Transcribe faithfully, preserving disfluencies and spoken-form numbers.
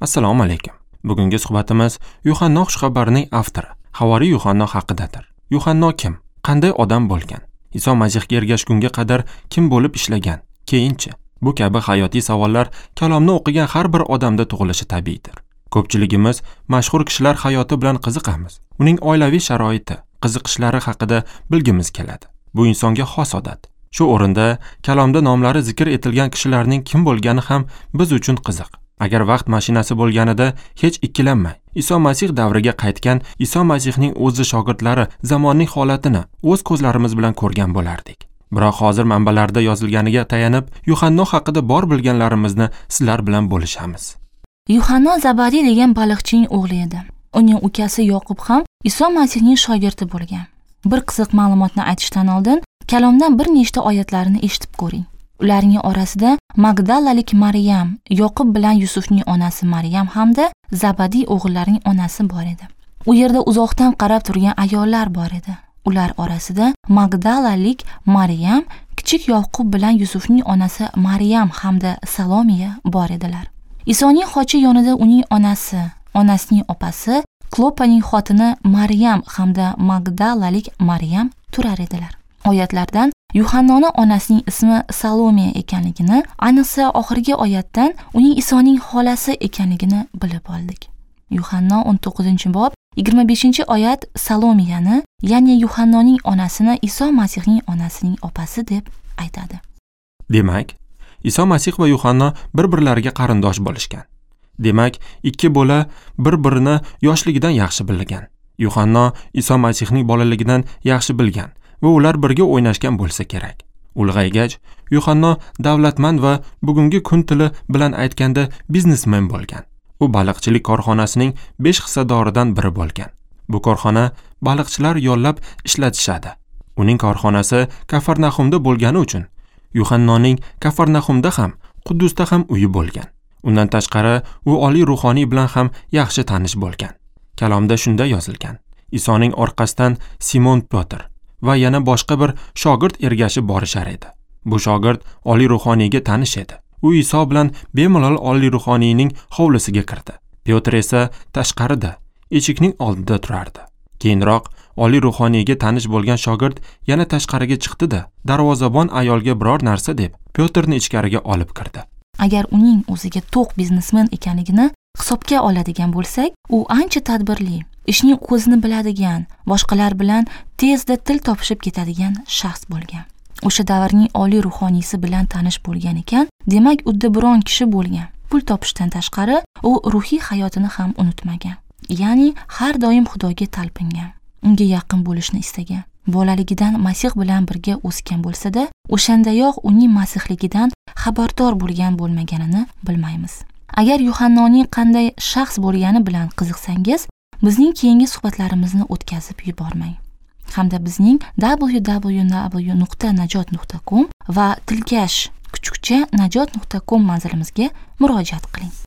Assalomu alaykum. Bugungi suhbatimiz Yuhanno xushxabarining avtori, Havoriy Yuhanno haqidadir. Yuhanno kim? Qanday odam bo'lgan? Iso Masihga ergashgunga qadar kim bo'lib ishlagan? Keyinchi? Bu kabi hayotiy savollar kalomni o'qigan har bir odamda tug'ilishi tabiiydir. Ko'pchiligimiz mashhur kishilar hayoti bilan qiziqamiz. Uning oilaviy sharoiti, qiziqishlari haqida bilgimiz keladi. Bu insonga xos odat. Shu o'rinda kalomda nomlari zikr etilgan kishilarning kim bo'lgani ham biz uchun qiziq. Agar vaqt mashinasi bo'lganida hech ikkilanmay, Iso Masih davriga qaytgan Iso Masihning o'zi shogirdlari zamonning holatini o'z ko'zlarimiz bilan ko'rgan bo'lardik. Biroq hozir manbalarda yozilganiga tayanib, Yuhanno haqida bor bilganlarimizni sizlar bilan bo'lishamiz. Yuhanno Zabadiy degan baliqchining o'g'li edi. Uning ukasi Yoqub ham Iso Masihning shogirdi bo'lgan. Bir qiziq ma'lumotni aytishdan oldin kalomdan bir nechta oyatlarini eshitib ko'ring. Ularning orasida Magdalalik Maryam, Yoqub bilan Yusufning onasi Maryam hamda Zabadiy o'g'illarining onasi bor edi. U yerda uzoqdan qarab turgan ayollar bor edi. Ular orasida Magdalalik Maryam, kichik Yoqub bilan Yusufning onasi Maryam hamda Salomiya bor edilar. Isoning xochi yonida uning onasi, onasining opasi, Klopaning xotini Maryam hamda Magdalalik Maryam turar edilar. Oyatlardan Yuhannoni onasining ismi Salomiya ekanligini, ayniqsa oxirgi oyatdan uning Isoning xolasi ekanligini bilib oldik. Yuhanno o'n to'qqizinchi bob yigirma beshinchi oyat Salomiyani, ya'ni Yuhannoning onasini Iso Masihning onasining opasi deb aytadi. Demak, Iso Masih va Yuhanno bir-birlariga qarindosh bo'lishgan. Demak, ikki bola bir-birini yoshligidan yaxshi bilgan. Yuhanno Iso Masihning bolaligidan yaxshi bilgan va ular birga o'ynashgan bo'lsa kerak. Ulg'aygach, Yuhanno davlatmand va bugungi kun tili bilan aytganda biznesmen bo'lgan. U baliqchilik korxonasining besh hissadoridan biri bo'lgan. Bu korxona baliqchilar yollab ishlatishadi. Uning korxonasi Kafarnaxumda bo'lgani uchun Yuhannoning Kafarnaxumda ham, Quddusda ham uyi bo'lgan. Undan tashqari, u oliy ruhoniy bilan ham yaxshi tanish bo'lgan. Kalomda shunda yozilgan: Isoning orqasidan Simon Petr va yana boshqa bir shogird ergashib borishar edi. Bu shogird oliy ruhoniyga tanish edi. U Iso bilan bemalol oliy ruhoniyning hovlisiga kirdi. Petr esa tashqarida, eshikning oldida turardi. Keyinroq oliy ruhoniyga tanish bo'lgan shogird yana tashqariga chiqdi-da, darvozabon ayolga biror narsa deb Petrni ichkariga olib kirdi. Agar uning o'ziga to'q biznesmen ekanligini hisobga oladigan bo'lsak, u ancha tadbirli, ishning ko'zini biladigan, boshqalar bilan tezda til topishib ketadigan shaxs bo'lgan. O'sha davrning oliy ruhoniysi bilan tanish bo'lgan ekan, demak, uddaburon kishi bo'lgan. Pul topishdan tashqari, u ruhiy hayotini ham unutmagan. Ya'ni har doim Xudoga talpingan, unga yaqin bo'lishni istagan. Bolaligidan Masih bilan birga o'sgan bo'lsa-da, o'shandayoq uning masihligidan xabardor bo'lgan bo'lmaganini bilmaymiz. Agar Yuhannoning qanday shaxs bo'lgani bilan qiziqsangiz, bizning keyingi suhbatlarimizni o'tkazib yubormang. Hamda bizning w w w nuqta najot nuqta com va tilkash kuchukcha najot nuqta com manzilimizga murojaat qiling.